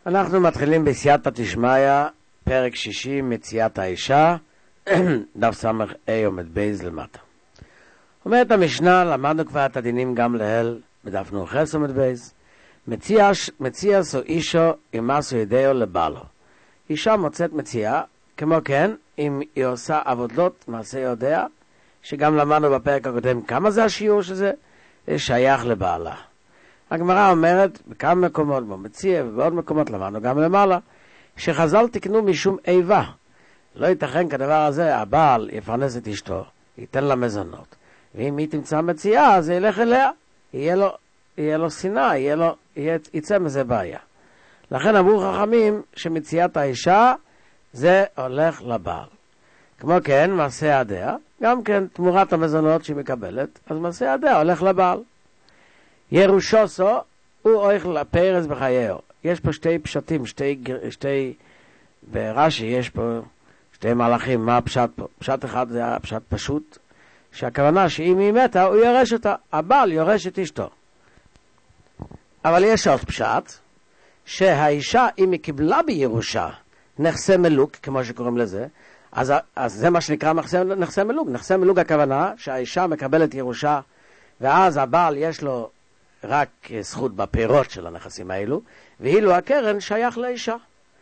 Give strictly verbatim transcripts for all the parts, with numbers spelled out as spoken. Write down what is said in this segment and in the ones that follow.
אנחנו מתחילים בסייעתא דשמיא, פרק שישי, מציאת האישה, דף סמך A עומד בייז למטה. אומרת המשנה, למדנו כבר את הדינים גם להל, בדף נוחס עומד בייז, מציע, מציע סו אישו ימסו ידיו לבעלו. אישה מוצאת מציאה, כמו כן, אם היא עושה עבודות מעשה יודע, שגם למדנו בפרק הקודם כמה זה השיעור שזה, זה שייך לבעלה. הגמרא אומרת, בכמה מקומות בו מציע, ובעוד מקומות למדנו גם למעלה, שחז"ל תקנו משום איבה. לא ייתכן כדבר הזה, הבעל יפרנס את אשתו, ייתן לה מזונות. ואם היא תמצא מציאה, אז ילך אליה, יהיה לו, יהיה לו שנאה, יהיה לו, יהיה, יצא מזה בעיה. לכן אמרו חכמים שמציאת האישה, זה הולך לבעל. כמו כן, מעשה הדעה, גם כן תמורת המזונות שהיא מקבלת, אז מעשה הדעה הולך לבעל. ירושוסו הוא הולך לפרס בחייהו. יש פה שתי פשטים, שתי, שתי, ברש"י יש פה שתי מהלכים. מה הפשט פה? פשט אחד זה הפשט פשוט, שהכוונה שאם היא מתה, הוא יורש אותה. הבעל יורש את אשתו. אבל יש עוד פשט, שהאישה, אם היא קיבלה בירושה נכסי מלוק, כמו שקוראים לזה, אז, אז זה מה שנקרא נכסי מלוק. נכסי מלוק הכוונה שהאישה מקבלת ירושה, ואז הבעל יש לו רק זכות בפירות של הנכסים האלו, ואילו הקרן שייך לאישה.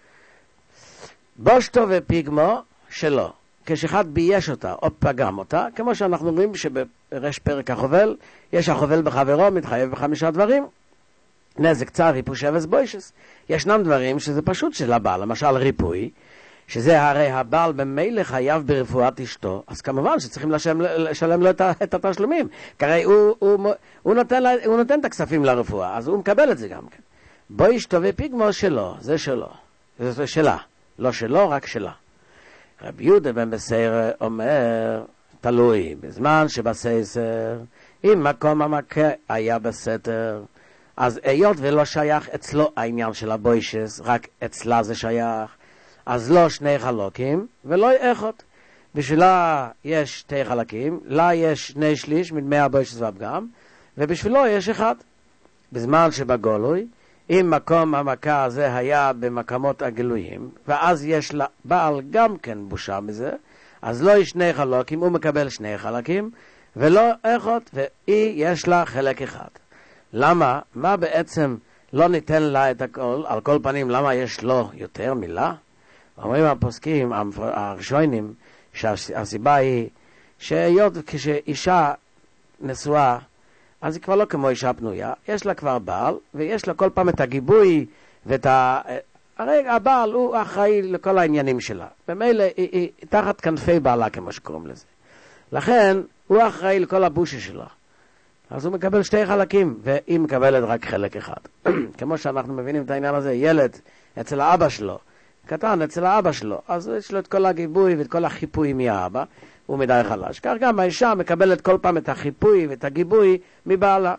בושתו ופיגמו שלו, כשאחד בייש אותה או פגם אותה, כמו שאנחנו רואים שבראש פרק החובל, יש החובל בחברו, מתחייב בחמישה דברים, נזק צר, ריפוי שבס בוישס. ישנם דברים שזה פשוט של הבעל, למשל ריפוי, שזה הרי הבעל במילא חייב ברפואת אשתו, אז כמובן שצריכים לשלם, לשלם לו את, את התשלומים, כי הרי הוא, הוא, הוא, נותן, הוא נותן את הכספים לרפואה, אז הוא מקבל את זה גם כן. בו אשתו ופיגמו שלו, זה שלו, זה שלה, לא שלו, רק שלה. רבי יהודה בן בסיירה אומר, תלוי, בזמן שבסייסר, אם מקום המכה היה בסתר, אז היות ולא שייך אצלו העניין של הבוישס, רק אצלה זה שייך, אז לא שני חלקים ולא אחד. בשבילה יש שתי חלקים, לה יש שני שליש מדמי הבוישס והפגם, ובשבילו יש אחד. בזמן שבגולוי, אם מקום המכה הזה היה במקומות הגלויים, ואז יש לבעל גם כן בושה מזה, אז לא יש שני חלקים, הוא מקבל שני חלקים, ולא אחד, והיא יש לה חלק אחד. למה? מה בעצם לא ניתן לה את הכל? על כל פנים, למה יש לו יותר מילה? אומרים הפוסקים, הראשונים, שהסיבה היא שהיות כשאישה נשואה, אז היא כבר לא כמו אישה פנויה, יש לה כבר בעל, ויש לה כל פעם את הגיבוי, ואת ה... הרי הבעל הוא אחראי לכל העניינים שלה. במילא היא, היא, היא תחת כנפי בעלה, כמו שקוראים לזה. לכן, הוא אחראי לכל הבושה שלה. אז הוא מקבל שתי חלקים, והיא מקבלת רק חלק אחד. כמו שאנחנו מבינים את העניין הזה, ילד אצל האבא שלו, קטן אצל האבא שלו, אז יש לו את כל הגיבוי ואת כל החיפוי מהאבא, הוא מדי חלש. כך גם האישה מקבלת כל פעם את החיפוי ואת הגיבוי מבעלה.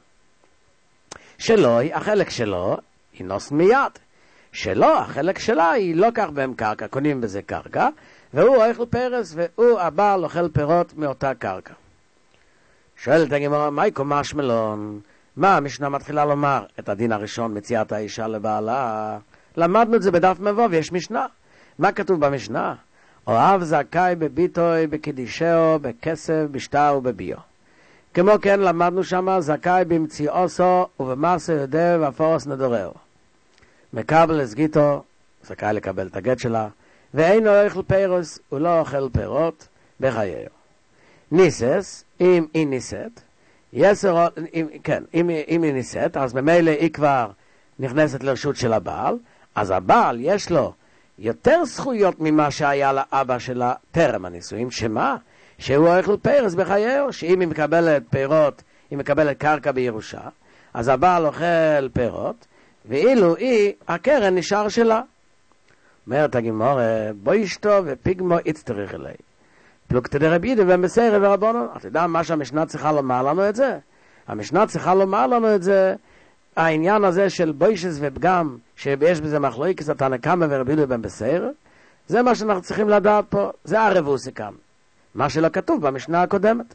שלו, החלק שלו, היא נוס מיד. שלו, החלק שלה, היא לא כך בהם קרקע, קונים בזה קרקע, והוא אוכל פרס, והוא הבעל אוכל פירות מאותה קרקע. שואלת הגמרא, מהי קומש מלון? מה המשנה מתחילה לומר? את הדין הראשון, מציאת האישה לבעלה. למדנו את זה בדף מבוא, ויש משנה. מה כתוב במשנה? אוהב זכאי בביתוי, בקדישהו, בכסף, בשטר ובביו. כמו כן למדנו שמה, זכאי במציאוסו ובמעשה יודע ואפורס נדורהו. מקבל הסגיתו, זכאי לקבל את הגט שלה, ואין לו אוכל פירוס, הוא לא אוכל פירות בחייהו. ניסס, אם היא ניסת, יסר, אם, כן, אם, אם היא ניסת, אז במילא היא כבר נכנסת לרשות של הבעל, אז הבעל יש לו יותר זכויות ממה שהיה לאבא שלה טרם הנישואים, שמה? שהוא אוכל פרס בחייהו, שאם היא מקבלת פירות, היא מקבלת קרקע בירושה, אז הבעל אוכל פירות, ואילו היא, הקרן נשאר שלה. אומרת הגמרא, בו אשתו ופיגמו יצטרך אלי. פלוגתא דרבי יהודה בן בסיירא ורבנן. אתה יודע מה שהמשנה צריכה לומר לנו את זה? המשנה צריכה לומר לנו את זה, העניין הזה של בוישס ופגם, שיש בזה מחלוקת התנא קמא ורבי יהודה בן בסיירא, זה מה שאנחנו צריכים לדעת פה, זה הרבוסי כאן, מה שלא כתוב במשנה הקודמת.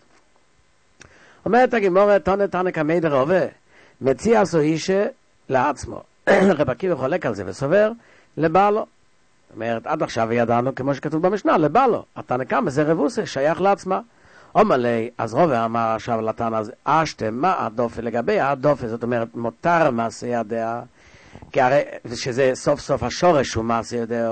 אומרת הגמרא, תנא תנא קמא דרבה, מציע סו אישה לעצמו. רב עקיבא חולק על זה וסובר לבעלו. זאת אומרת, עד עכשיו ידענו, כמו שכתוב במשנה, לבעלו. התנא קמא זה רבוסה, שייך לעצמה. אומר לי, אז רובה אמר עכשיו לתנא הזה, אשתם, מה הדופה? לגבי הדופה, זאת אומרת, מותר מעשה ידיה, כי הרי, שזה סוף סוף השורש הוא מעשה ידיה,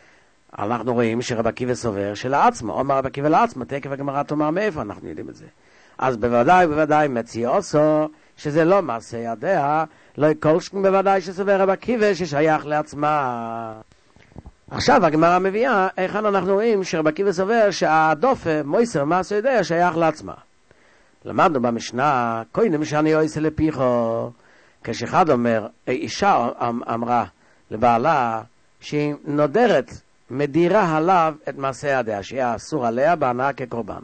אנחנו רואים שרב עקיבא סובר שלעצמו, אומר רב עקיבא לעצמו, תכף הגמרא תאמר מאיפה אנחנו יודעים את זה. אז בוודאי, בוודאי מציע עושו, שזה לא מעשה ידיה, לא יקולשכם בוודאי שסובר רב עקיבא ששייך לעצמה. עכשיו הגמרא מביאה, היכן אנחנו רואים שרב עקיבא סובר שהדופה, מויסר מעשה ידיה, שייך לעצמה. למדנו במשנה, קודם שאני עושה לפיחו, כשאחד אומר, אישה אמרה לבעלה, שהיא נודרת, מדירה עליו את מעשה ידיה, שיהיה אסור עליה בהנאה כקורבן.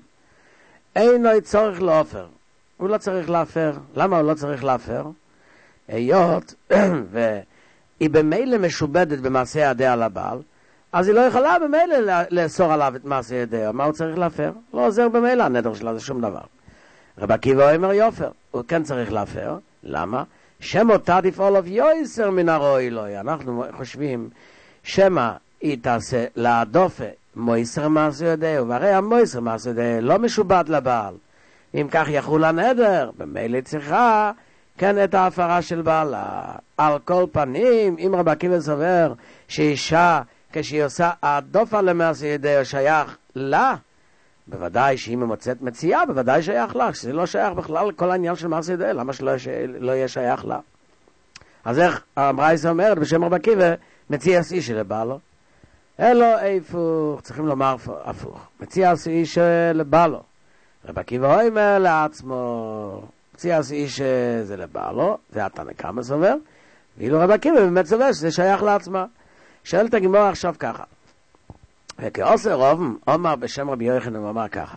אינו צורך להפר. הוא לא צריך להפר. למה הוא לא צריך להפר? היות והיא במילא משובדת במעשה ידיה לבעל, אז היא לא יכולה במילא לאסור עליו את מעשה ידיה. מה הוא צריך להפר? לא עוזר במילא, הנדר שלה זה שום דבר. רב עקיבא אומר יופר. הוא כן צריך להפר. למה? שמו תעדיף עליו יויסר מן הרוי לוי. אנחנו חושבים שמה היא תעשה להדופה מויסר מעשה ידיה, והרי המויסר מעשה ידיה לא משובד לבעל. אם כך יחול הנדר, במילא צריכה כן את ההפרה של בעלה. על כל פנים, אם רב עקיבא סובר שאישה כשהיא עושה הדופה למעשה ידיה שייך לה, בוודאי שאם היא מוצאת מציאה, בוודאי שייך לה, שזה לא שייך בכלל לכל העניין של מעשה ידיה, למה שלא לא יהיה שייך לה? אז איך הברייתא אומרת בשם רב עקיבא, מציע איש לבעלו? אלו איפוך, צריכים לומר הפוך. מציע איש לבעלו. רב עקיבא אומר לעצמו, מציע איש זה לבעלו, זה התנא קמא סובר, ואילו רב עקיבא באמת סובר שזה שייך לעצמה. שואלת הגמרא עכשיו ככה, וכעושר רוב, אומר בשם רבי יוחנן, הוא אמר ככה,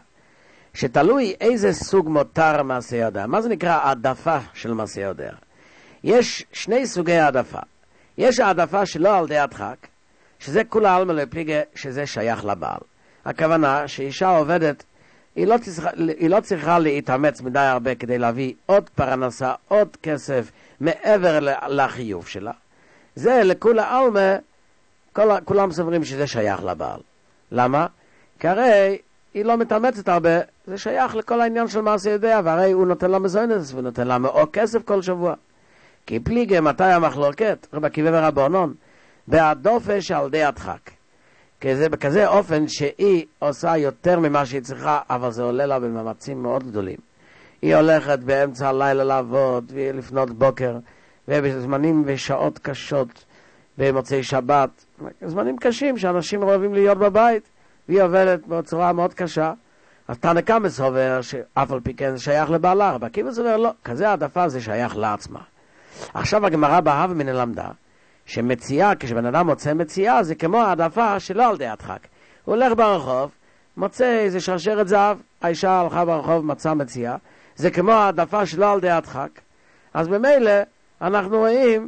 שתלוי איזה סוג מותר מעשה ידיה. מה זה נקרא העדפה של מעשה ידיה? יש שני סוגי העדפה. יש העדפה שלא על די הדחק, שזה כולה עלמא לפליגה, שזה שייך לבעל. הכוונה שאישה עובדת, היא לא צריכה, היא לא צריכה להתאמץ מדי הרבה כדי להביא עוד פרנסה, עוד כסף, מעבר לחיוב שלה. זה לכולה עלמא, כל, כולם סוברים שזה שייך לבעל. למה? כי הרי היא לא מתאמצת הרבה, זה שייך לכל העניין של מעשה ידיה, והרי הוא נותן לה מזונס, ונותן לה מאוד כסף כל שבוע. כי פליגה, מתי המחלוקת? רב עקיבא ורבנן, בהדופה שעל די הדחק. כזה, בכזה אופן שהיא עושה יותר ממה שהיא צריכה, אבל זה עולה לה במאמצים מאוד גדולים. היא הולכת באמצע הלילה לעבוד, ולפנות בוקר, ובזמנים ושעות קשות, במוצאי שבת, זמנים קשים שאנשים אוהבים להיות בבית, והיא עובדת בצורה מאוד קשה. אז תנא קמא סובר שאף על פי כן זה שייך לבעלה, רב עקיבא סובר לא, כזה העדפה זה שייך לעצמה. עכשיו הגמרא בהווה מן למדה, שמציאה, כשבן אדם מוצא מציאה, זה כמו העדפה שלא על די הדחק. הוא הולך ברחוב, מוצא איזה שרשרת זהב, האישה הלכה ברחוב, מצאה מציאה, זה כמו העדפה שלא על די הדחק. אז במילא אנחנו רואים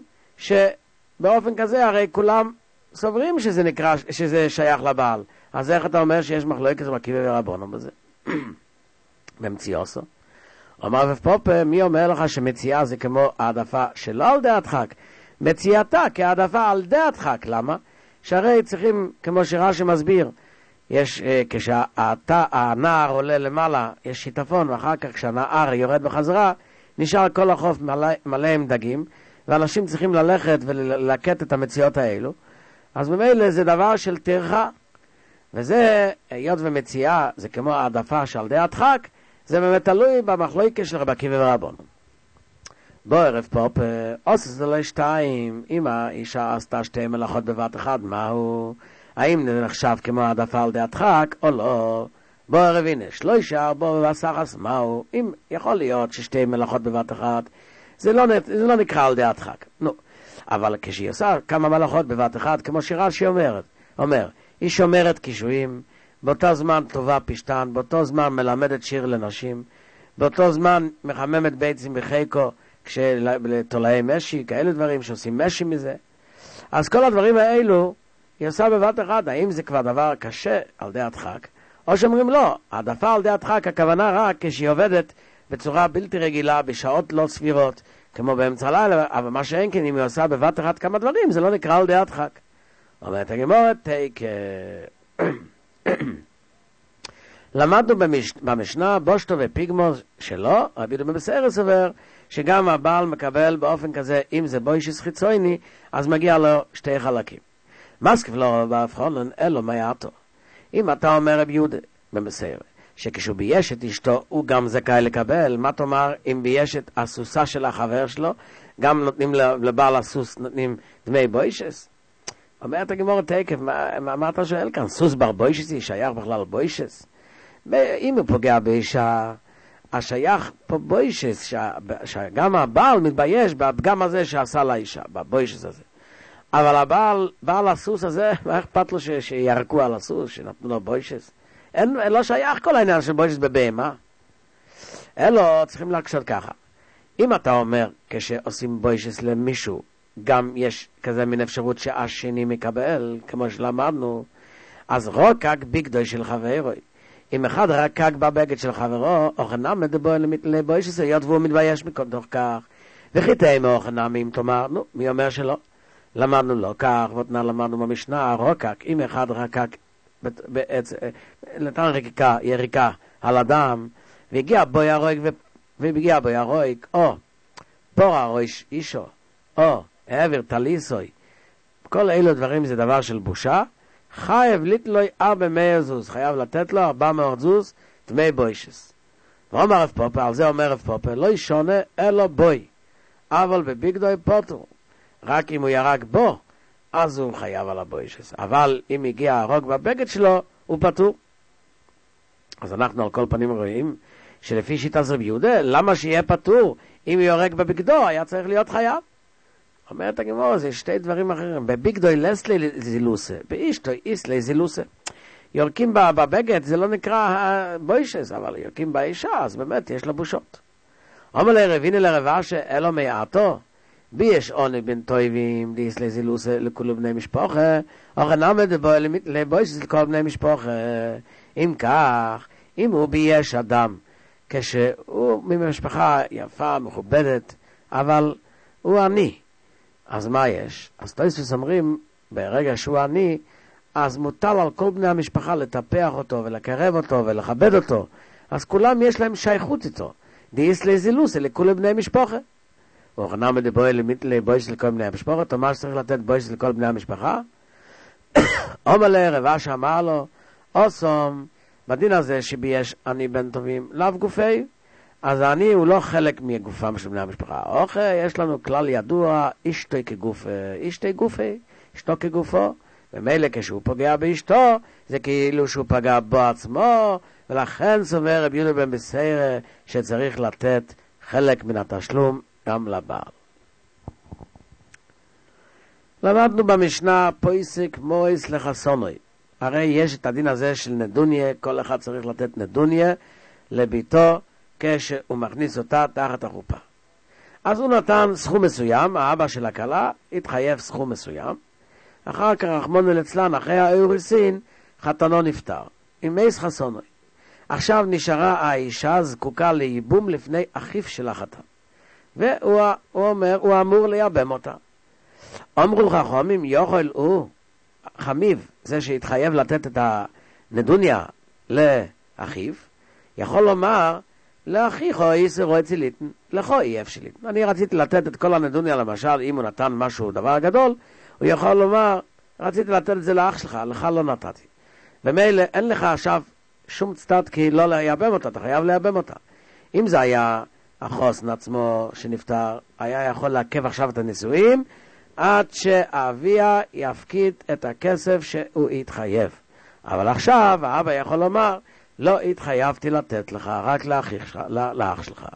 שבאופן כזה הרי כולם סוברים שזה נקרא, שזה שייך לבעל. אז איך אתה אומר שיש מחלוקת רבי עקיבא ורבנן בזה? במציאוסו. אומר ופופה, מי אומר לך שמציאה זה כמו העדפה שלא על די הדחק? מציאתה כהעדפה על די הדחק. למה? שהרי צריכים, כמו שרש"י מסביר, יש, כשהנער עולה למעלה, יש שיטפון, ואחר כך כשהנער יורד בחזרה, נשאר כל החוף מלא, מלא עם דגים, ואנשים צריכים ללכת וללקט את המציאות האלו. אז ממילא זה דבר של טרחה, וזה, היות ומציאה, זה כמו העדפה שעל די הדחק, זה באמת תלוי במחלוקת של רבי עקיבא ורבנן. בוא ערב פופ, עושה זה לא שתיים, אם האישה עשתה שתי מלאכות בבת אחד, מהו? האם זה נחשב כמו העדפה על די הדחק או לא? בוא ערב הנה, שלושה, בוא ובסחס, מהו? אם יכול להיות ששתי מלאכות בבת אחת, זה לא, זה לא נקרא על די הדחק. נו, אבל כשהיא עושה כמה מלאכות בבת אחת, כמו שרש"י אומרת, אומר, היא שומרת קישואים, באותו זמן טובה פשטן, באותו זמן מלמדת שיר לנשים, באותו זמן מחממת ביצים בחיקו, כשלתולעי משי, כאלה דברים שעושים משי מזה. אז כל הדברים האלו היא עושה בבת אחת. האם זה כבר דבר קשה על די הדחק? או שאומרים לא, העדפה על די הדחק, הכוונה רק כשהיא עובדת בצורה בלתי רגילה, בשעות לא סבירות, כמו באמצע הלילה, אבל מה שאין כן, אם היא עושה בבת אחת כמה דברים, זה לא נקרא על דעת חג. אומרת הגמורת, תיק... למדנו במש... במשנה, בושטו ופיגמו שלו, רבי יהודה בן בשעיר סובר, שגם הבעל מקבל באופן כזה, אם זה בוישס חיצוני, אז מגיע לו שתי חלקים. מסכיף לו בהבחון, אלו מה יעתו. אם אתה אומר רבי יהודה בן בשעיר, שכשהוא בייש את אשתו, הוא גם זכאי לקבל, מה תאמר אם בייש את הסוסה של החבר שלו, גם נותנים לבעל הסוס, נותנים דמי בוישס? אומרת הגמורת תקף, מה, מה, מה אתה שואל כאן? סוס בר בוישס היא שייך בכלל בוישס? אם הוא פוגע באישה, השייך פה בוישס, שגם הבעל מתבייש בפגם הזה שעשה לאישה, בבוישס הזה. אבל הבעל, בעל הסוס הזה, מה אכפת לו ש, שירקו על הסוס, שנתנו לו בוישס? אין, לא שייך כל העניין של בוישס בבהמה. אלו צריכים להקשות ככה. אם אתה אומר, כשעושים בוישס למישהו, גם יש כזה מין אפשרות שהשני מקבל, כמו שלמדנו, אז רוקק בגדוי של חברוי. אם אחד רקק בבגד של חברו, אוכנם מדבו לבוישס, היות והוא מתבייש מתוך כך. וכי תאמה אוכנם, אם תאמר, נו, מי אומר שלא? למדנו לא כך, ותנה למדנו במשנה, רוקק, אם אחד רקק, נתן רקיקה, יריקה על אדם, והגיע בו ירויק, והגיע בו ירויק, או פור הרויש אישו, או העבר תליסוי, כל אילו דברים זה דבר של בושה, חייב לתלוי ארבע מאה זוז, חייב לתת לו ארבע מאות זוז, דמי בוישס. ואומר רב פופה, על זה אומר רב פופה, לא ישונה אלו בוי, אבל בביגדוי פוטו, רק אם הוא ירק בו, אז הוא חייב על הבוישס. אבל אם הגיע הרוג בבגד שלו, הוא פטור. אז אנחנו על כל פנים רואים, שלפי שיטה רבי יהודה, למה שיהיה פטור? אם הוא יורק בבגדו, היה צריך להיות חייב. אומרת הגמרא, זה שתי דברים אחרים. בביגדוי לסלי זילוסה, באשתוי איסלי זילוסה. יורקים בבגד, זה לא נקרא בוישס, אבל יורקים באישה, אז באמת יש לו בושות. אומר לרב, הנה לרבה שאלו מעטו, בי יש עוני בין טויבים, דיסלי זילוסה לכולו בני משפחה, אוכל נעמד לבוישס לכל בני משפחה. אם כך, אם הוא בייש אדם, כשהוא ממשפחה יפה, מכובדת, אבל הוא עני, אז מה יש? אז תוספות אומרים, ברגע שהוא עני, אז מוטל על כל בני המשפחה לטפח אותו ולקרב אותו ולכבד אותו. אז כולם יש להם שייכות איתו. דיסלי זילוסה לכולו בני משפחה. וכנם מדבוי לבוישס לכל בני המשפחה, תאמר שצריך לתת בוישס לכל בני המשפחה. אומר לערב, אש אמר לו, אוסום, בדין הזה שבייש אני בן טובים, לאו גופי, אז אני הוא לא חלק מגופם של בני המשפחה. אוקיי, יש לנו כלל ידוע, אשתוי כגוף, אשתוי גופי, אשתו כגופו, ומילא כשהוא פוגע באשתו, זה כאילו שהוא פגע בו עצמו, ולכן סובר רבי יהודה בן בשעיר שצריך לתת חלק מן התשלום גם לבעל. למדנו במשנה פויסק מויס לחסונוי. הרי יש את הדין הזה של נדוניה, כל אחד צריך לתת נדוניה לביתו כשהוא מכניס אותה תחת החופה. אז הוא נתן סכום מסוים, האבא של הכלה התחייב סכום מסוים, אחר כך רחמנא ליצלן, אחרי האירוסין, חתנו נפטר, עם מייס חסונוי. עכשיו נשארה האישה זקוקה לייבום לפני אחיו של החתן. והוא הוא אומר, הוא אמור לייבם אותה. אמרו חכמים, יוכל הוא, חמיב, זה שהתחייב לתת את הנדוניה לאחיו, יכול לומר, לאחיך או איסר או אציליתן, לכו אי אפשליתן. אני רציתי לתת את כל הנדוניה, למשל, אם הוא נתן משהו, דבר גדול, הוא יכול לומר, רציתי לתת את זה לאח שלך, לך לא נתתי. ומילא, אין לך עכשיו שום צטט כי לא לייבם אותה, אתה חייב לייבם אותה. אם זה היה החוסן עצמו שנפטר, היה יכול לעכב עכשיו את הנישואים, עד שאביה יפקיד את הכסף שהוא יתחייב. אבל עכשיו האבא יכול לומר, לא התחייבתי לתת לך, רק לאחיך, לאח שלך.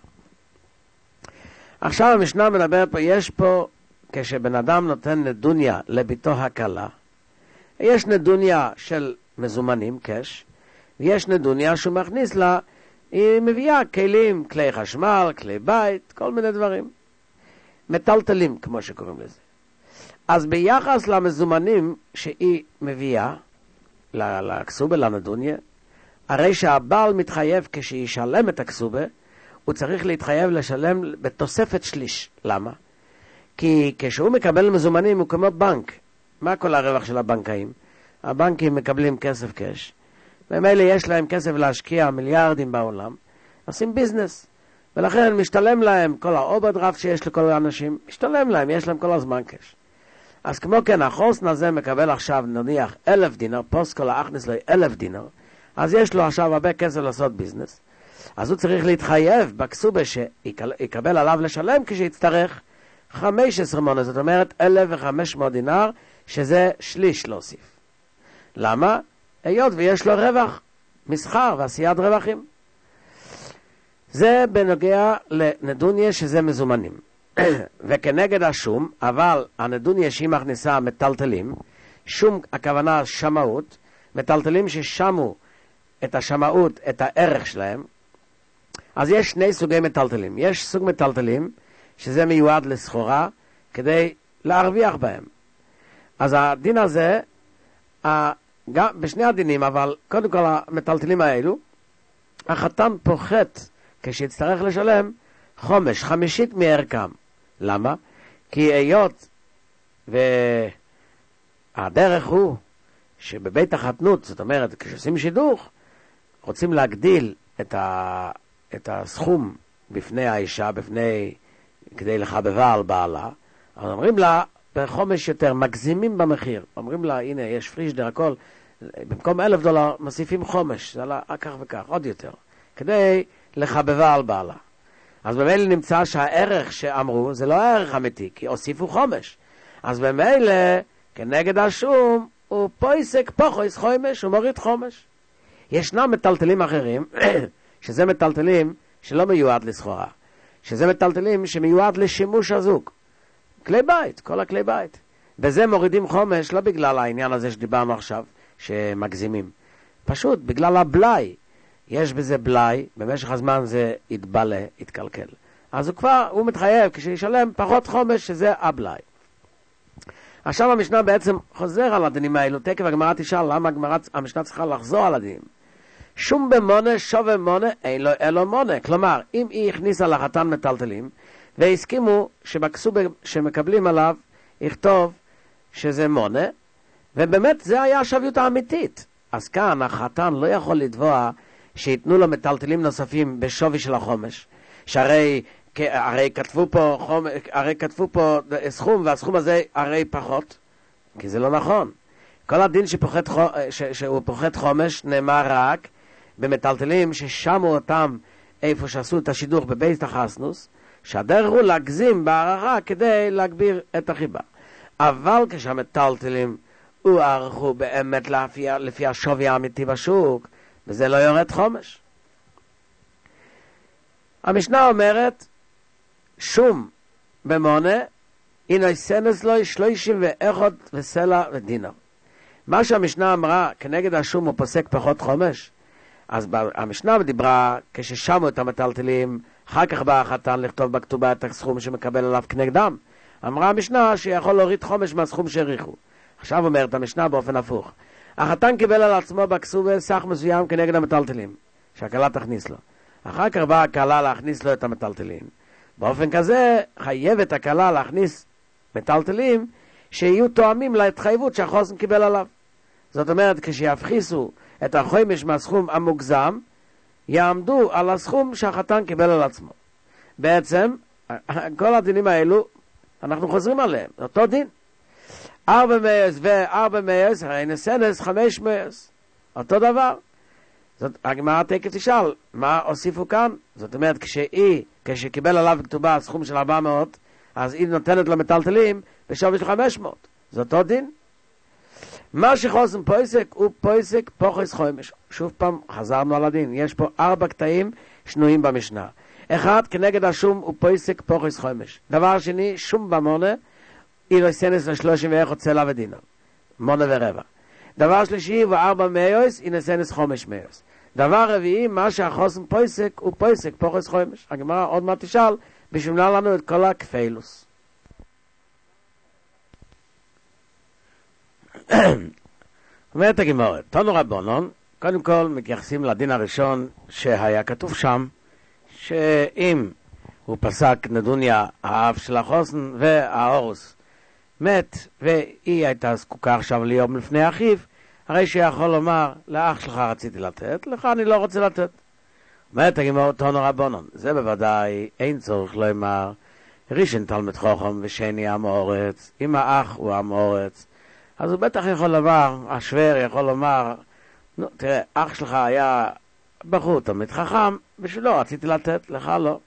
עכשיו המשנה מדברת פה, יש פה, כשבן אדם נותן נדוניה לביתו הכלה, יש נדוניה של מזומנים, קש, ויש נדוניה שהוא מכניס לה, היא מביאה כלים, כלי חשמל, כלי בית, כל מיני דברים. מטלטלים, כמו שקוראים לזה. אז ביחס למזומנים שהיא מביאה, לכסובה, לנדוניה, הרי שהבעל מתחייב כשישלם את הכסובה, הוא צריך להתחייב לשלם בתוספת שליש. למה? כי כשהוא מקבל מזומנים הוא כמו בנק. מה כל הרווח של הבנקאים? הבנקים מקבלים כסף קש, ומילא יש להם כסף להשקיע מיליארדים בעולם, עושים ביזנס, ולכן משתלם להם כל האוברדרפט שיש לכל האנשים, משתלם להם, יש להם כל הזמן קש. אז כמו כן, החוסן הזה מקבל עכשיו נניח אלף דינר, פוסקול להכניס לו אלף דינר, אז יש לו עכשיו הרבה כסף לעשות ביזנס, אז הוא צריך להתחייב בקסובה שיקבל עליו לשלם כשיצטרך חמש עשרה מונה, זאת אומרת אלף וחמש מאות דינר, שזה שליש להוסיף. למה? היות ויש לו רווח, מסחר ועשיית רווחים. זה בנוגע לנדוניה שזה מזומנים. וכנגד השום, אבל הנדוניה שהיא מכניסה מטלטלים, שום הכוונה שמאות, מטלטלים ששמו את השמאות, את הערך שלהם, אז יש שני סוגי מטלטלים. יש סוג מטלטלים שזה מיועד לסחורה כדי להרוויח בהם. אז הדין הזה, גם בשני הדינים, אבל קודם כל המטלטלים האלו, החתן פוחת כשיצטרך לשלם חומש, חמישית מערכם. למה? כי היות והדרך הוא שבבית החתנות, זאת אומרת, כשעושים שידוך, רוצים להגדיל את, ה, את הסכום בפני האישה, בפני, כדי לחבבה על בעלה, אז אומרים לה, בחומש יותר, מגזימים במחיר. אומרים לה, הנה, יש פרישדר, הכל, במקום אלף דולר, מוסיפים חומש, זה עלה כך וכך, עוד יותר, כדי לחבבה על בעלה. אז במילא נמצא שהערך שאמרו, זה לא הערך אמיתי, כי הוסיפו חומש. אז במילא, כנגד השום, הוא פויסק פוחויס חומש, הוא מוריד חומש. ישנם מטלטלים אחרים, שזה מטלטלים שלא מיועד לסחורה, שזה מטלטלים שמיועד לשימוש הזוג. כלי בית, כל הכלי בית. בזה מורידים חומש, לא בגלל העניין הזה שדיברנו עכשיו, שמגזימים. פשוט, בגלל הבלי. יש בזה בלי, במשך הזמן זה יתבלה, יתקלקל. אז הוא כבר, הוא מתחייב כשישלם פחות חומש, שזה הבלי. עכשיו המשנה בעצם חוזר על הדינים האלו, תקף הגמרא תשאל למה הגמרא, המשנה צריכה לחזור על הדינים. שום במונה, שווה מונה, אין לו אלו מונה. כלומר, אם היא הכניסה לחתן מטלטלים, והסכימו שבקסובה שמקבלים עליו, יכתוב שזה מונה, ובאמת זה היה השוויות האמיתית. אז כאן החתן לא יכול לתבוע שיתנו לו מטלטלים נוספים בשווי של החומש, שהרי הרי כתבו פה, חומש, הרי כתבו פה סכום, והסכום הזה הרי פחות, כי זה לא נכון. כל הדין שפוחת, ש, שהוא פוחת חומש נאמר רק במטלטלים ששמו אותם איפה שעשו את השידוך בבית החסנוס, שהדרך הוא להגזים בערכה כדי להגביר את החיבה. אבל כשהמטלטלים הוערכו באמת לפי, לפי השווי האמיתי בשוק, וזה לא יורד חומש. המשנה אומרת, שום במונה, אינו סנס לו שלושים ואחד וסלע ודינר. מה שהמשנה אמרה, כנגד השום הוא פוסק פחות חומש, אז המשנה דיברה, כששמו את המטלטלים, אחר כך בא החתן לכתוב בכתובה את הסכום שמקבל עליו כנגדם. אמרה המשנה שיכול להוריד חומש מהסכום שהריחו. עכשיו אומרת המשנה באופן הפוך. החתן קיבל על עצמו בכסובה סך מסוים כנגד המטלטלים, שהקלה תכניס לו. אחר כך באה הקלה להכניס לו את המטלטלים. באופן כזה חייבת הקלה להכניס מטלטלים שיהיו תואמים להתחייבות שהחוסן קיבל עליו. זאת אומרת, כשיפחיסו את החומש מהסכום המוגזם, יעמדו על הסכום שהחתן קיבל על עצמו. בעצם, כל הדינים האלו, אנחנו חוזרים עליהם, אותו דין. ארבע מייס וארבע מייס, הרי נסנס חמש מייס. אותו דבר. זאת, הגמרא תקף תשאל, מה הוסיפו כאן? זאת אומרת, כשהיא, כשקיבל עליו כתובה הסכום של ארבע מאות, אז היא נותנת לו מטלטלים בשווי של חמש מאות. זה אותו דין. מה שחוסן פויסק הוא פויסק פוחס חומש. שוב פעם חזרנו על הדין. יש פה ארבע קטעים שנויים במשנה. אחד, כנגד השום הוא פויסק פוחס חומש. דבר שני, שום במונה, אילו סנס לשלושים ואחד צלע ודינר. מונה ורבע. דבר שלישי, וארבע מאיוס, אילו סנס חומש מאיוס. דבר רביעי, מה שהחוסן פויסק הוא פויסק פוחס חומש. הגמרא עוד מעט תשאל, בשמנה לנו את כל הכפילוס. אומרת הגמרא, תנו רבונון, קודם כל מתייחסים לדין הראשון שהיה כתוב שם, שאם הוא פסק נדוניה, האב של החוסן והאורוס מת, והיא הייתה זקוקה עכשיו ליום לפני אחיו, הרי שיכול לומר, לאח שלך רציתי לתת, לך אני לא רוצה לתת. אומרת הגמרא תנו רבנן, זה בוודאי אין צורך לומר, ראשון תלמיד חכם ושני עם אורץ, אם האח הוא עם אורץ, אז הוא בטח יכול לומר, השוור יכול לומר, נו תראה, אח שלך היה בחור תלמיד חכם, ושלא רציתי לתת, לך לא.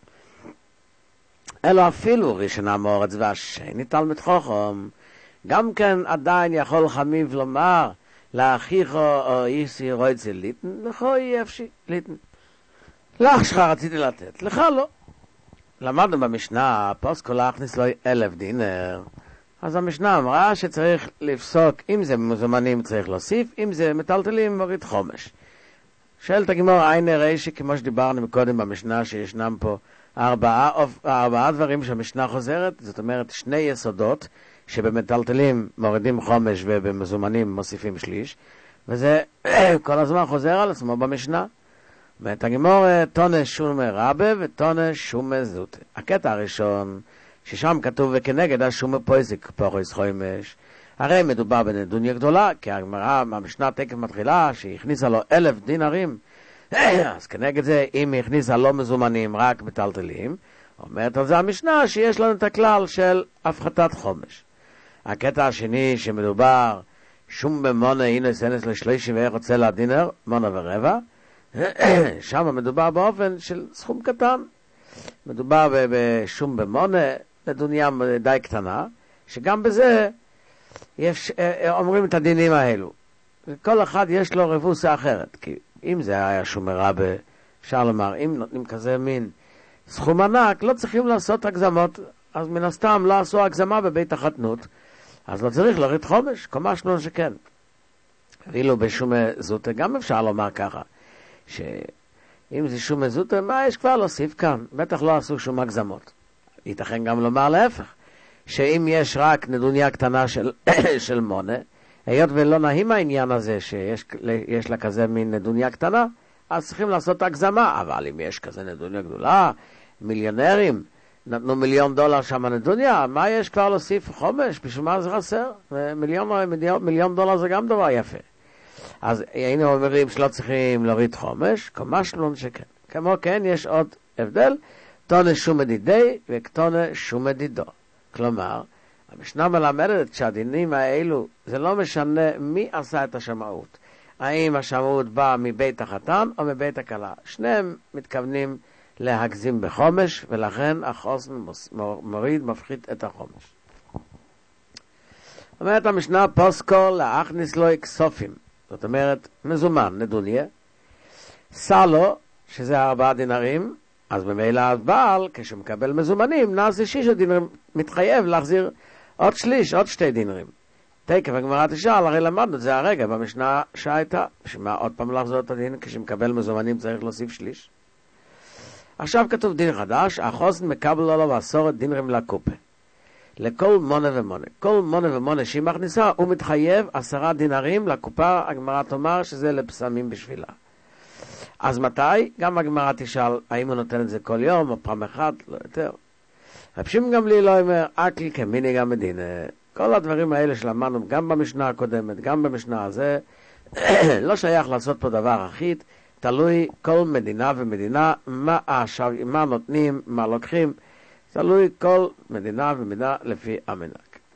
אלא אפילו ראשון עם אורץ והשני תלמיד חכם, גם כן עדיין יכול חמיב לומר, לאחיך או איסי רוצה ליתן, לך יהיה אפשי ליתן. לאח שלך רציתי לתת, לך לא. למדנו במשנה, פוסקו להכניס לו אלף דינר, אז המשנה אמרה שצריך לפסוק, אם זה מזומנים צריך להוסיף, אם זה מטלטלים מוריד חומש. שואלת הגמרא, אין נראה שכמו שדיברנו קודם במשנה, שישנם פה ארבעה, ארבעה דברים שהמשנה חוזרת, זאת אומרת שני יסודות, שבמטלטלים מורידים חומש ובמזומנים מוסיפים שליש, וזה כל הזמן חוזר על עצמו במשנה. ואת הגמור תונה שומה רבה ותונה שומה זוטה. הקטע הראשון, ששם כתוב וכנגד השומה פויסיק פוחס חומש, הרי מדובר בנדוניה גדולה, כי הגמרא מהמשנה תקף מתחילה שהכניסה לו אלף דינרים, אז כנגד זה אם היא הכניסה לא מזומנים רק מטלטלים, אומרת על זה המשנה שיש לנו את הכלל של הפחתת חומש. הקטע השני שמדובר שום במונה הנה סנס לשלישי ואיך רוצה לדינר, מונה ורבע, שם מדובר באופן של סכום קטן, מדובר בשום במונה, לדוניה די קטנה, שגם בזה יש, אומרים את הדינים האלו. כל אחד יש לו רבוסה אחרת, כי אם זה היה שום רבה, אפשר לומר, אם נותנים כזה מין סכום ענק, לא צריכים לעשות הגזמות, אז מן הסתם לא עשו הגזמה בבית החתנות, אז לא צריך להוריד חומש, כמשנו שכן. ואילו בשום זוטה גם אפשר לומר ככה, שאם זה שום זוטה, מה יש כבר להוסיף כאן? בטח לא עשו שום הגזמות. ייתכן גם לומר להפך, שאם יש רק נדוניה קטנה של, של מונה, היות ולא נעים העניין הזה שיש יש לה כזה מין נדוניה קטנה, אז צריכים לעשות הגזמה, אבל אם יש כזה נדוניה גדולה, מיליונרים, נתנו מיליון דולר שם נדוניה, מה יש כבר להוסיף חומש? בשביל מה זה חסר? מיליון, מיליון, מיליון דולר זה גם דבר יפה. אז היינו אומרים שלא צריכים להוריד חומש, כמש לא שכן. כמו כן, יש עוד הבדל, תונה שום מדידי וקטונה שום מדידו. כלומר, המשנה מלמדת שהדינים האלו, זה לא משנה מי עשה את השמאות. האם השמאות באה מבית החתן או מבית הכלה. שניהם מתכוונים להגזים בחומש, ולכן החוסן מוריד, מפחית את החומש. אומרת המשנה פוסקו להכניס לו כסופים. זאת אומרת, מזומן, נדוניה. סלו, שזה ארבעה דינרים, אז במילא הבעל, כשמקבל מזומנים, נעשה שישה דינרים, מתחייב להחזיר עוד שליש, עוד שתי דינרים. תקף הגמרא תשאל, הרי למדנו את זה הרגע, במשנה שהייתה, שמה עוד פעם לחזור את הדין, כשמקבל מזומנים צריך להוסיף שליש. עכשיו כתוב דין חדש, החוסן מקבל לו עשרת דינרים לקופה. לכל מונה ומונה. כל מונה ומונה שהיא מכניסה, הוא מתחייב עשרה דינרים לקופה, הגמרא תאמר שזה לפסמים בשבילה. אז מתי? גם הגמרא תשאל, האם הוא נותן את זה כל יום, או פעם אחת, לא יותר. רבשים גם לי לא אומר, אקלי כמיני גם מדינה. כל הדברים האלה שלמדנו, גם במשנה הקודמת, גם במשנה הזה, לא שייך לעשות פה דבר אחיד, תלוי כל מדינה ומדינה, מה, עכשיו, מה נותנים, מה לוקחים, תלוי כל מדינה ומדינה לפי המנהג.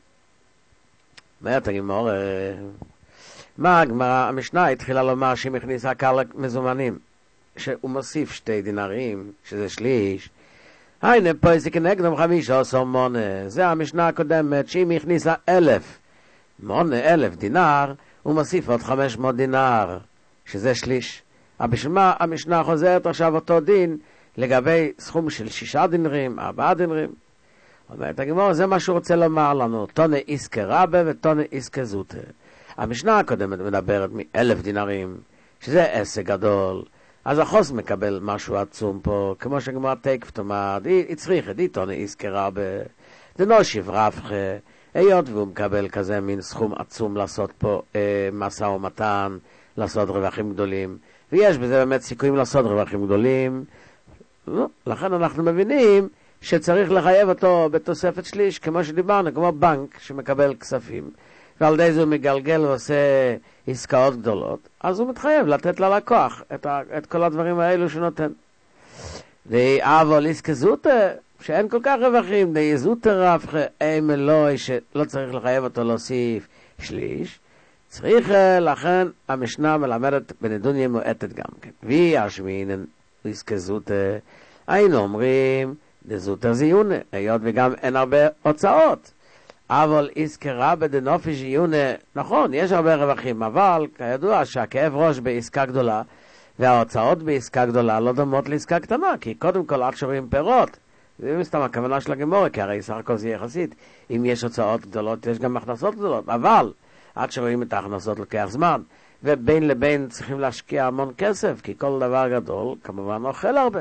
אומרת הגמרא, מה הגמרא, המשנה התחילה לומר שהיא מכניסה קל מזומנים, שהוא מוסיף שתי דינרים, שזה שליש, הנה פה זה כנגדם חמישה עשר מונה, זה המשנה הקודמת, שאם הכניסה אלף, מונה אלף דינר, הוא מוסיף עוד חמש מאות דינר, שזה שליש. אבל בשביל מה המשנה חוזרת עכשיו אותו דין, לגבי סכום של שישה דינרים, ארבעה דינרים. אומרת הגמרא, זה מה שהוא רוצה לומר לנו, תונה איסקה רבה ותונה איסקה זוטה. המשנה הקודמת מדברת מאלף דינרים, שזה עסק גדול, אז החוס מקבל משהו עצום פה, כמו שגמר תקף תאמר, היא צריכה, היא תונה איסקה רבה, זה לא שברפך, היות והוא מקבל כזה מין סכום עצום לעשות פה אה, משא ומתן, לעשות רווחים גדולים, ויש בזה באמת סיכויים לעשות רווחים גדולים, לא, לכן אנחנו מבינים שצריך לחייב אותו בתוספת שליש, כמו שדיברנו, כמו בנק שמקבל כספים, ועל ידי זה הוא מגלגל ועושה עסקאות גדולות, אז הוא מתחייב לתת ללקוח את, ה, את כל הדברים האלו שנותן. אבל עסקה זוטה, שאין כל כך רווחים, די זוטה רבחה, אין אלוהי שלא צריך לחייב אותו להוסיף שליש, צריך, לכן המשנה מלמדת בנדוניה מועטת גם כן. וישמינן עסקה זוטה, היינו אומרים, דזוטה זיונה, היות וגם אין הרבה הוצאות. אבל עסקה רבה דנופש יונה, נכון, יש הרבה רווחים, אבל כידוע שהכאב ראש בעסקה גדולה, וההוצאות בעסקה גדולה לא דומות לעסקה קטנה, כי קודם כל עד שרואים פירות, זה מסתם הכוונה של הגמורה, כי הרי סך הכל זה יחסית, אם יש הוצאות גדולות, יש גם הכנסות גדולות, אבל עד שרואים את ההכנסות לוקח זמן, ובין לבין צריכים להשקיע המון כסף, כי כל דבר גדול כמובן אוכל הרבה.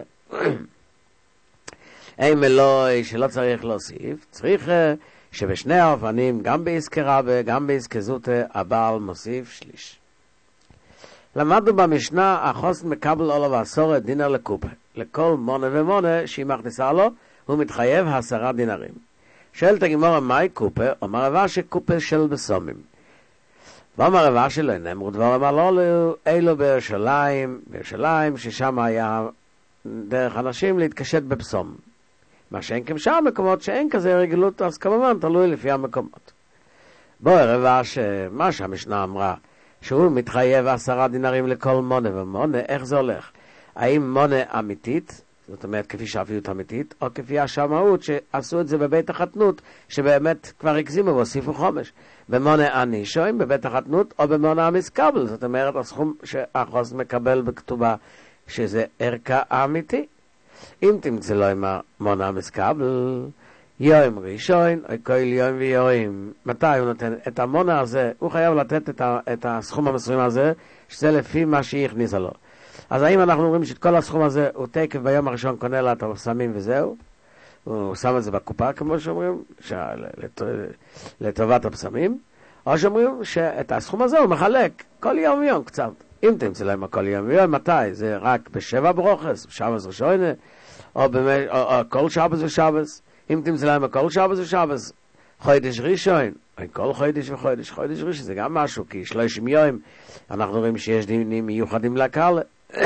אין מלואי שלא צריך להוסיף, צריך שבשני האופנים, גם בעסקה רבה, גם בעסקה זוטה, הבעל מוסיף שליש. למדנו במשנה, החוסן מקבל עולו ועשור דינר לקופה. לכל מונה ומונה שהיא מכניסה לו, הוא מתחייב עשרה דינרים. שואלת הגמרא, מהי קופה? אומר רבה שקופה של בסומים. ואומר רבה שלא נאמרו דברים הללו, אלו בירושלים, בירושלים ששם היה דרך אנשים להתקשט בפסום. מה שאין כמשאר מקומות שאין כזה רגילות, אז כמובן תלוי לפי המקומות. בואי רבה שמה שהמשנה אמרה, שהוא מתחייב עשרה דינרים לכל מונה ומונה, איך זה הולך? האם מונה אמיתית, זאת אומרת כפי שאפיות אמיתית, או כפי השמאות שעשו את זה בבית החתנות, שבאמת כבר הגזימו והוסיפו חומש. במונה אנישוים, בבית החתנות, או במונה המסקבל, זאת אומרת הסכום שהחוס מקבל בכתובה, שזה ערכה אמיתי. אם תמצא לו עם המונה המסקבל, יום ראשון, או כל יום ויום. מתי הוא נותן את המונה הזה? הוא חייב לתת את, ה, את הסכום המסוים הזה, שזה לפי מה שהיא הכניסה לו. אז האם אנחנו אומרים שאת כל הסכום הזה הוא תקף ביום הראשון קונה לה את הפסמים וזהו? הוא שם את זה בקופה, כמו שאומרים, לט... לטובת הפסמים, או שאומרים שאת הסכום הזה הוא מחלק כל יום ויום קצת. אם תמצא להם כל יום ויום, מתי? זה רק בשבע ברוכס, בשבס ראשון, או, במש... או, או כל שבס ושבס. אם תמצא להם כל שבס ושבס, חודש ראשון, או כל חודש וחודש, חודש ראשון זה גם משהו, כי שלושים יום אנחנו רואים שיש דינים מיוחדים לקהל.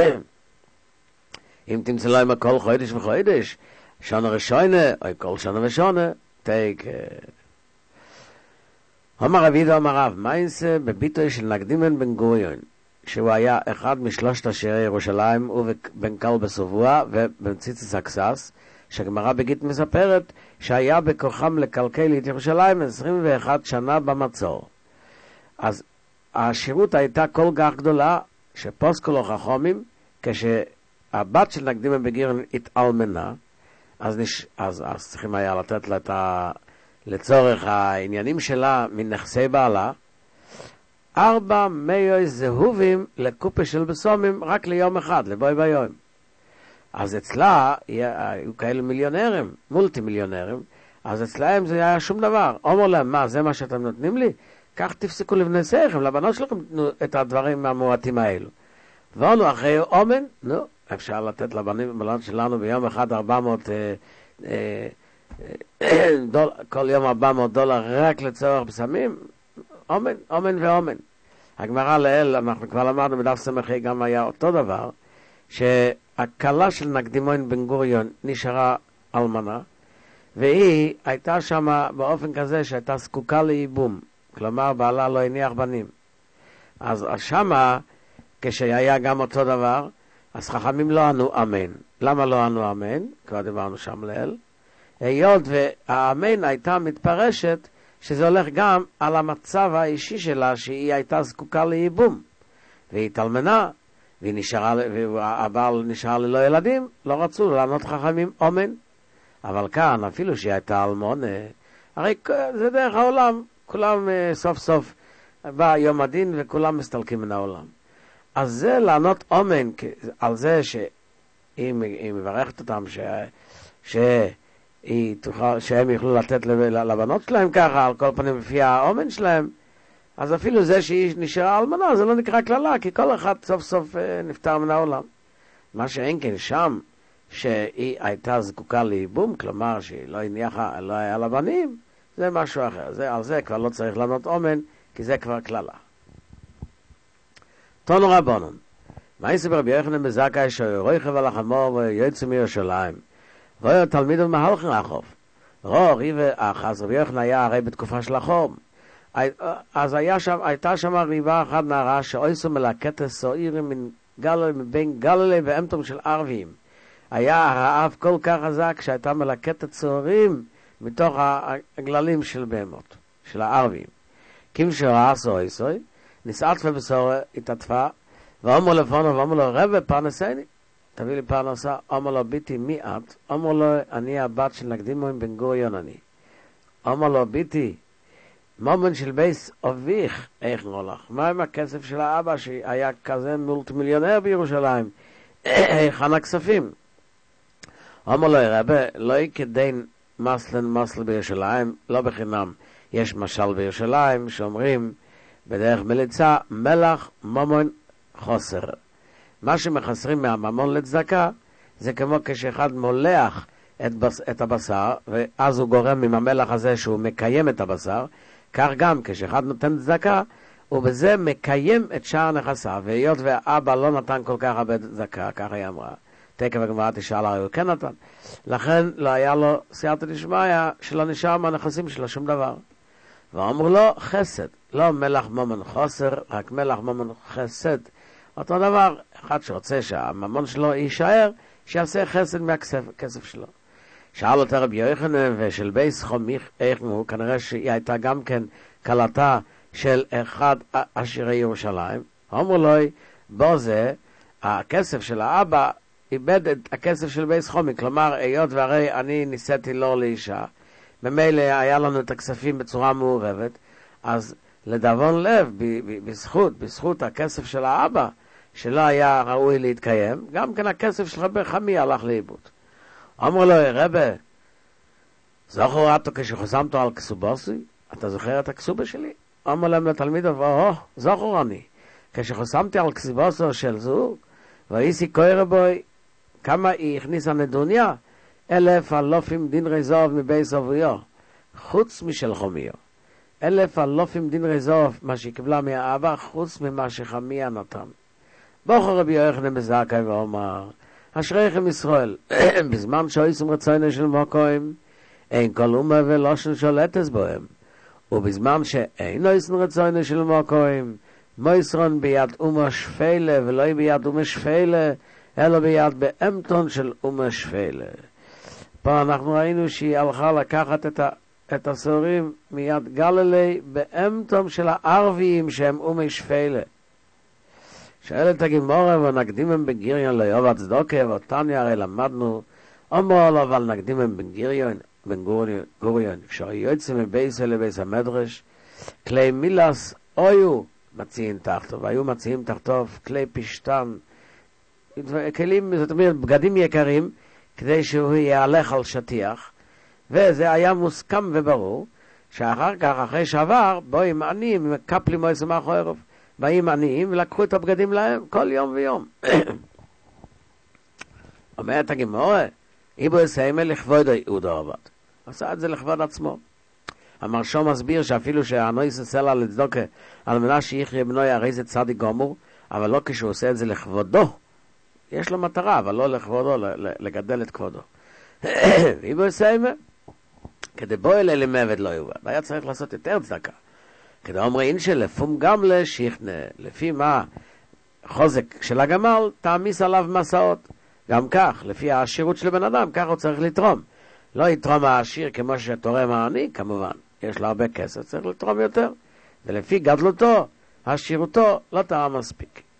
אם תמצא להם כל חודש וחודש, שנה ראשונה, או כל שנה ושונה, תיק. אמר רביד אמר רב, מה יעשה בביטוי של נקדימן בן גוריון, שהוא היה אחד משלושת עשירי ירושלים, ובן קל בסובוע, ובמציצס הקסס, שהגמרא בגית מספרת, שהיה בכוחם לקלקל את ירושלים עשרים ואחת שנה במצור. אז השירות הייתה כל כך גדולה, שפוסקו לו חכמים, כשהבת של נקדימן בגירון התאלמנה, אז, נש... אז, אז צריכים היה לתת לה את ה... לצורך העניינים שלה מנכסי בעלה, ארבע מאות זהובים לקופה של בסומים רק ליום אחד, לבוי ביום. אז אצלה היו כאלה מיליונרים, מולטי מיליונרים, אז אצלהם זה היה שום דבר. אומר להם, מה, זה מה שאתם נותנים לי? כך תפסיקו לבני שכם, לבנות שלכם את הדברים המועטים האלו. ואנו אחרי אומן, נו, אפשר לתת לבנים בלון שלנו ביום אחד ארבע מאות אה, אה, דול, כל יום ארבע מאות דולר רק לצורך בסמים, אומן, אומן ואומן. הגמרא לאל, אנחנו כבר למדנו בדף סמכי, גם היה אותו דבר, שהקלה של נקדימון בן גוריון נשארה אלמנה, והיא הייתה שם באופן כזה שהייתה זקוקה לייבום, כלומר בעלה לא הניח בנים. אז שמה, כשהיה גם אותו דבר, אז חכמים לא ענו אמן. למה לא ענו אמן? כבר דיברנו שם לאל. היות והאמן הייתה מתפרשת שזה הולך גם על המצב האישי שלה, שהיא הייתה זקוקה לייבום. והיא התאלמנה, והיא נשארה, והבעל נשאר ללא ילדים, לא רצו לענות חכמים אמן. אבל כאן, אפילו שהיא הייתה אלמונה, הרי זה דרך העולם, כולם סוף סוף בא יום הדין וכולם מסתלקים מן העולם. אז זה לענות אומן על זה שהיא מברכת אותם ש, שהיא תוכל, שהם יוכלו לתת לבנות שלהם ככה, על כל פנים לפי האומן שלהם, אז אפילו זה שהיא נשארה אלמנה, זה לא נקרא כללה, כי כל אחד סוף סוף נפטר מן העולם. מה שאין כן שם, שהיא הייתה זקוקה לייבום, כלומר שהיא לא הניחה, לא היה לה בנים, זה משהו אחר. זה, על זה כבר לא צריך לענות אומן, כי זה כבר כללה. תנו רבונן, מה יסבר רבי יוחנן בן זכאי שרוכב על החמור ויוצא מירושלים, והיו תלמידו מהלכים רחוב. רורי ואחז רבי יוחנן היה הרי בתקופה של החום. אז היה שם, הייתה שם ריבה אחת נערה שאויסו מלקטת סועירים מבין גלילי ואמתום של ערבים. היה הרעב כל כך חזק שהייתה מלקטת צוערים מתוך הגללים של בהמות, של הערבים. כים שראה סועיסוי, נסעת ובסורה התעטפה, ואומר לפונו ואומר לו, רבי פרנסני, תביא לי פרנסה. אומר לו, ביתי מי את? אומר לו, אני הבת של נקדימון בן גוריון אני. אומר לו, ביתי, מומן של בייס אביך, איך נולך? מה עם הכסף של האבא שהיה כזה מולטי מיליונר בירושלים? היכן הכספים? אומר לו, רבי, לא יקדין מסלן מסל בירושלים, לא בחינם. יש משל בירושלים שאומרים, בדרך מליצה, מלח, ממון, חוסר. מה שמחסרים מהממון לצדקה, זה כמו כשאחד מולח את, בס, את הבשר, ואז הוא גורם עם המלח הזה שהוא מקיים את הבשר, כך גם כשאחד נותן צדקה, ובזה מקיים את שאר נכסיו, והיות והאבא לא נתן כל כך הרבה צדקה, ככה היא אמרה, תקף הגמרא תשאל הרי הוא כן נתן, לכן לא היה לו סייעתא דשמיא שלא נשאר מהנכסים שלו שום דבר. ואמרו לו חסד, לא מלח ממון חוסר, רק מלח ממון חסד. אותו דבר, אחד שרוצה שהממון שלו יישאר, שיעשה חסד מהכסף שלו. שאל אותה רבי יוחנן ושל בייס חומיך, איך הוא, כנראה שהיא הייתה גם כן קלטה של אחד עשירי ירושלים. אמרו לו, בו זה, הכסף של האבא איבד את הכסף של בייס חומיך, כלומר, היות והרי אני ניסיתי לו לאישה, ממילא היה לנו את הכספים בצורה מעורבת, אז לדאבון לב, ב- ב- בזכות, בזכות הכסף של האבא, שלא היה ראוי להתקיים, גם כן הכסף של רבי חמי הלך לאיבוד. אמרו לו, רבי, זוכר אותו כשחוסמתו על כסובוסי? אתה זוכר את הכסובה שלי? אמר להם לתלמידו, או, זוכר אני. כשחוסמתי על כסובוסו של זוג, ואיסי קוירה בוי, כמה היא הכניסה נדוניה? אלף אלופים דין רזוב מבייס אבויו, חוץ משל חומיו. אלף אלופים דין רזוב, מה שהיא קיבלה מהאבא, חוץ ממה שחמיה נתן. בוכר רבי יוחנן בן זכאי ואומר, אשריכם ישראל, בזמן שאויסם רצונו של מקום, אין כל אומה ולושן שולטת בהם, ובזמן שאין אויסם רצונו של מקום, מויסרון ביד אומה שפלה, ולא ביד אומה שפלה, אלא ביד באמתון של אומה שפלה. פה אנחנו ראינו שהיא הלכה לקחת את, ה, את הסורים מיד גלילי באמתון של הערבים שהם אומה שפלה. שואלת הגמורה, ונקדימם בגיריון לא יובד צדוקה, ואותניה הרי למדנו, אומר לו, אבל נקדימם בגיריון, בן גוריון, כשהיוצא מבייסה לבייס המדרש, כלי מילס אויו מציעים תחתו, והיו מציעים תחתו כלי פשטן, כלים, זאת אומרת, בגדים יקרים, כדי שהוא יהלך על שטיח, וזה היה מוסכם וברור, שאחר כך, אחרי שעבר, בואים עניים, מקפלים מועצה מאחוריו, באים עניים ולקחו את הבגדים להם כל יום ויום. אומרת הגמורה, איבו יסיימה לכבוד יהודה עבד. עשה את זה לכבוד עצמו. המרשום מסביר שאפילו שהנויס סלע לצדוקה על מנה שיחיה בנוי הרי זה צדיק גמור, אבל לא כשהוא עושה את זה לכבודו. יש לו מטרה, אבל לא לכבודו, לגדל את כבודו. איבו יסיימה, כדי בוא אלה למעבד לא יובד. היה צריך לעשות יותר צדקה. כדי אומרים שלפום גמלה שיכנה, לפי מה חוזק של הגמל, תעמיס עליו מסעות. גם כך, לפי העשירות של בן אדם, כך הוא צריך לתרום. לא יתרום העשיר כמו שתורם העני, כמובן. יש לו הרבה כסף, צריך לתרום יותר. ולפי גדלותו, העשירותו, לא תרם מספיק.